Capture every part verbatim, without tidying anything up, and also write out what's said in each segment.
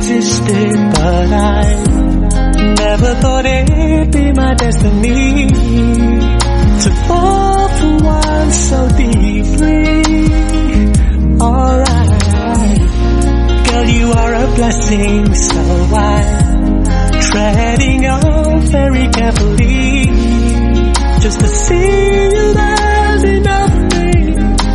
existed, but I never thought it'd be my destiny to fall for one so deeply. Alright, girl, you are a blessing, so I'm treading you very carefully, just to see you there's enough of me.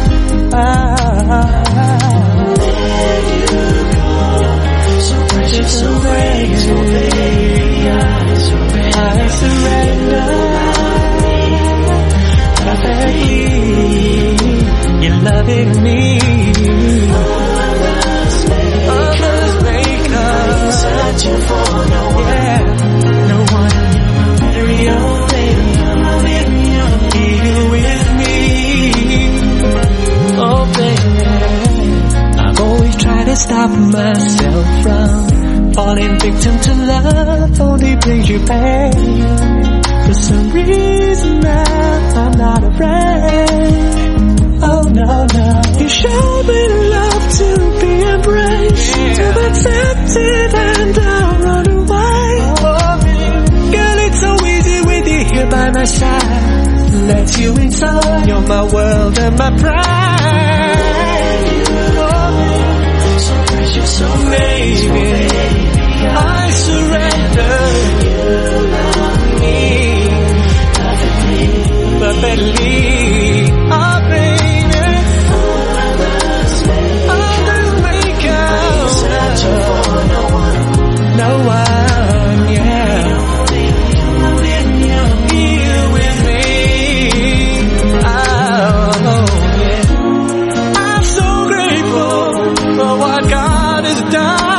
Ah, there you go, so precious, so brave, so baby, I surrender, I surrender, perfectly, you're loving me. Others make, others make us searching for no one, yeah, no one, very own baby, here with me. Oh baby, I've always tried to stop myself from falling victim to love, only brings you pain. For some reason now I'm not afraid. Oh no, no, you showed me love to be embraced, yeah, to be tempted and I'll run away. Oh, girl, it's so easy with you here by my side. Let you inside, you're my world and my pride. Oh, so precious, so baby, I surrender. You love me perfectly, perfectly. Oh baby, others make, others make out searching for no one, no one, yeah. Here with me, oh yeah. I'm so grateful for what God has done.